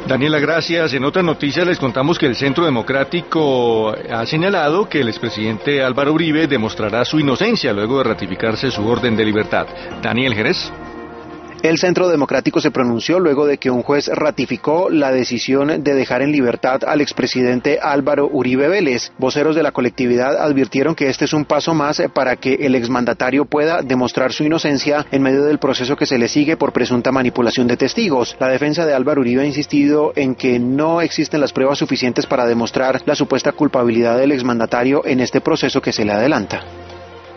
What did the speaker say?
Daniela, gracias. En otras noticias les contamos que el Centro Democrático ha señalado que el expresidente Álvaro Uribe demostrará su inocencia luego de ratificarse su orden de libertad. Daniel Jerez. El Centro Democrático se pronunció luego de que un juez ratificó la decisión de dejar en libertad al expresidente Álvaro Uribe Vélez. Voceros de la colectividad advirtieron que este es un paso más para que el exmandatario pueda demostrar su inocencia en medio del proceso que se le sigue por presunta manipulación de testigos. La defensa de Álvaro Uribe ha insistido en que no existen las pruebas suficientes para demostrar la supuesta culpabilidad del exmandatario en este proceso que se le adelanta.